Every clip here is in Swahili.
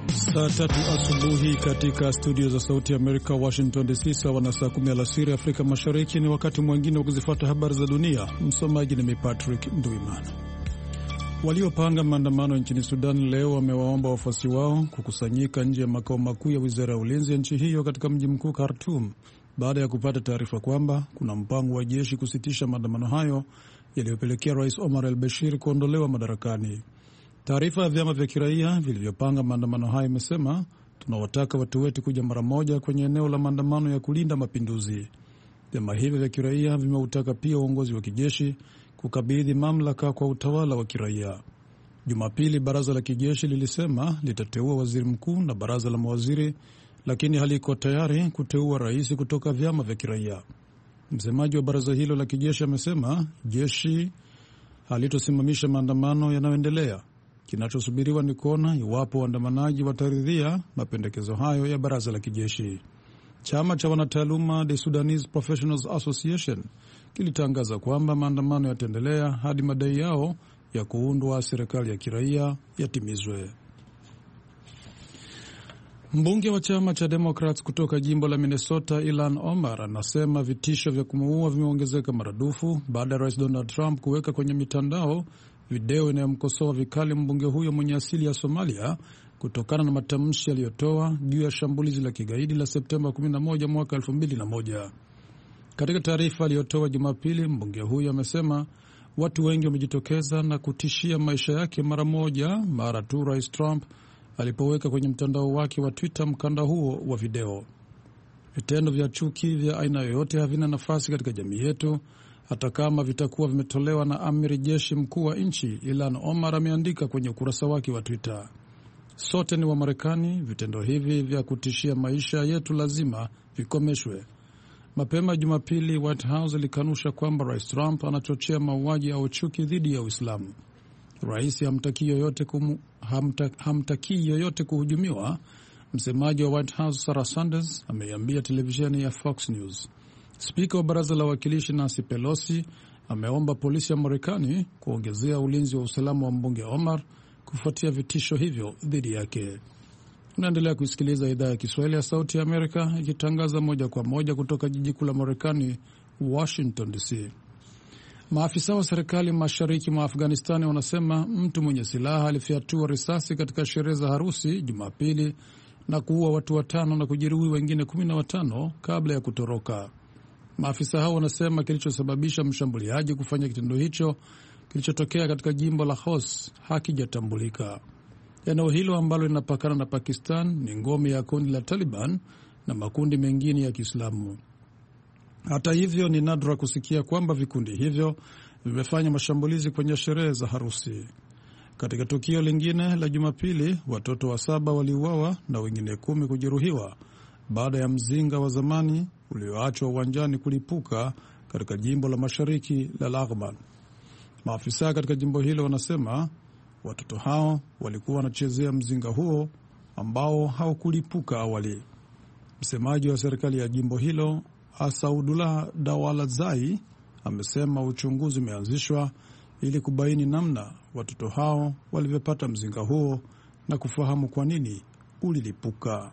Saa 3 asubuhi katika studio za Sauti ya Amerika, Washington DC, sawa na saa 10 alasiri Afrika Mashariki. Ni wakati mwingine wa kuzifuata habari za dunia. Msomaji ni Patrick Nduimana. Waliopanga maandamano nchini Sudan leo wamewaomba wafuasi wao kukusanyika nje ya makao makuu ya wizara ya ulinzi ya nchi hiyo katika mji mkuu Khartoum, baada ya kupata taarifa kwamba kuna mpango wa jeshi kusitisha maandamano hayo yaliyopelekea Rais Omar al-Bashir kuondolewa madarakani. Taarifa ya vyama vya kiraia vilivyopanga maandamano hayo imesema, tunawataka watu wetu kuja mara moja kwenye eneo la maandamano ya kulinda mapinduzi. Vyama hivyo vya kiraia vimeutaka pia uongozi wa kijeshi kukabidhi mamlaka kwa utawala wa kiraia. Jumapili, baraza la kijeshi lilisema litateua waziri mkuu na baraza la mawaziri, lakini haliko tayari kuteua rais kutoka vyama vya kiraia. Msemaji wa baraza hilo la kijeshi amesema jeshi halitosimamisha maandamano yanayoendelea. Kinachosubiriwa ni kuona iwapo waandamanaji wataridhia mapendekezo hayo ya baraza la kijeshi. Chama cha wanataaluma The Sudanese Professionals Association kilitangaza kwamba maandamano yataendelea hadi madai yao ya kuundwa serikali ya kiraia yatimizwe. Mbunge wa chama cha Democrats kutoka jimbo la Minnesota, Ilhan Omar, anasema vitisho vya kumuua vimeongezeka maradufu baada ya Rais Donald Trump kuweka kwenye mitandao video inayomkosoa vikali mbunge huyo mwenye asili ya Somalia kutokana na matamshi aliyotoa juu ya shambulizi la kigaidi la Septemba 11 mwaka 2001. Katika taarifa aliyotoa Jumapili, mbunge huyo amesema watu wengi wamejitokeza na kutishia maisha yake mara tu Rais Trump alipoweka kwenye mtandao wake wa Twitter mkanda huo wa video. Vitendo vya chuki vya aina yoyote havina nafasi katika jamii yetu, hata kama vitakuwa vimetolewa na amiri jeshi mkuu wa nchi, Ilhan Omar ameandika kwenye ukurasa wake wa Twitter. Sote ni wa Marekani, vitendo hivi vya kutishia maisha yetu lazima vikomeshwe. Mapema Jumapili, White House ilikanusha kwamba Rais Trump anachochea mauaji au chuki dhidi ya Uislamu. Rais hamtakii yoyote kuhujumiwa, msemaji wa White House Sarah Sanders ameiambia televisheni ya Fox News. Spika wa baraza la wawakilishi Nancy Pelosi ameomba polisi ya Marekani kuongezea ulinzi wa usalama wa mbunge Omar kufuatia vitisho hivyo dhidi yake. Unaendelea kusikiliza idhaa ya Kiswahili ya Sauti ya Amerika ikitangaza moja kwa moja kutoka jiji kuu la Marekani, Washington DC. Maafisa wa serikali mashariki mwa Afghanistani wanasema mtu mwenye silaha alifyatua risasi katika sherehe za harusi Jumapili na kuua watu 5 na kujeruhi wengine 15 kabla ya kutoroka. Maafisa hao wanasema kilichosababisha mshambuliaji kufanya kitendo hicho kilichotokea katika jimbo la Khost hakijatambulika. Eneo hilo ambalo linapakana na Pakistan ni ngome ya kundi la Taliban na makundi mengine ya Kiislamu. Hata hivyo, ni nadra kusikia kwamba vikundi hivyo vimefanya mashambulizi kwenye sherehe za harusi. Katika tukio lingine la Jumapili, watoto 7 waliuawa na wengine 10 kujeruhiwa baada ya mzinga wa zamani ulioachwa uwanjani kulipuka katika jimbo la mashariki la Laghman. Maafisa katika jimbo hilo wanasema watoto hao walikuwa wanachezea mzinga huo ambao haukulipuka awali. Msemaji wa serikali ya jimbo hilo Asaudullah Dawalazai amesema uchunguzi umeanzishwa ili kubaini namna watoto hao walivyopata mzinga huo na kufahamu kwa nini ulilipuka.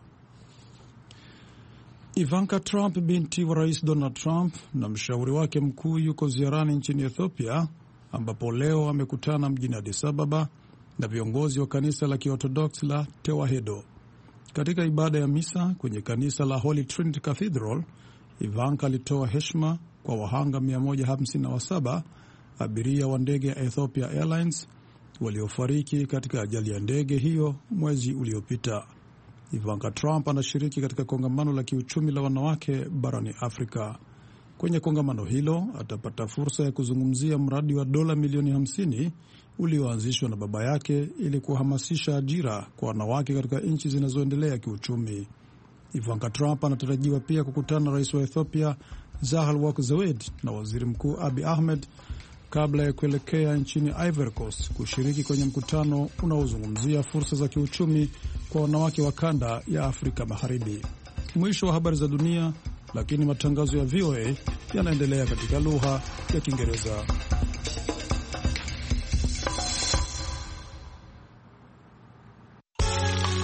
Ivanka Trump, binti wa Rais Donald Trump, na mshauri wake mkuu yuko ziarani nchini Ethiopia, ambapo leo amekutana mjini Addis Ababa na viongozi wa kanisa la Kiorthodox la Tewahedo. Katika ibada ya misa kwenye kanisa la Holy Trinity Cathedral, Ivanka alitoa heshima kwa wahanga 157 abiria wa ndege ya Ethiopia Airlines waliofariki katika ajali ya ndege hiyo mwezi uliopita. Ivanka Trump anashiriki katika kongamano la kiuchumi la wanawake barani Afrika. Kwenye kongamano hilo atapata fursa ya kuzungumzia mradi wa dola milioni 50 ulioanzishwa na baba yake ili kuhamasisha ajira kwa wanawake katika nchi zinazoendelea kiuchumi. Ivanka Trump anatarajiwa pia kukutana na rais wa Ethiopia Sahle-Work Zewde na waziri mkuu Abiy Ahmed kabla ya kuelekea nchini Ivory Coast kushiriki kwenye mkutano unaozungumzia fursa za kiuchumi kwa wanawake wa kanda ya Afrika Magharibi. Mwisho wa habari za dunia, lakini matangazo ya VOA yanaendelea katika lugha ya Kiingereza.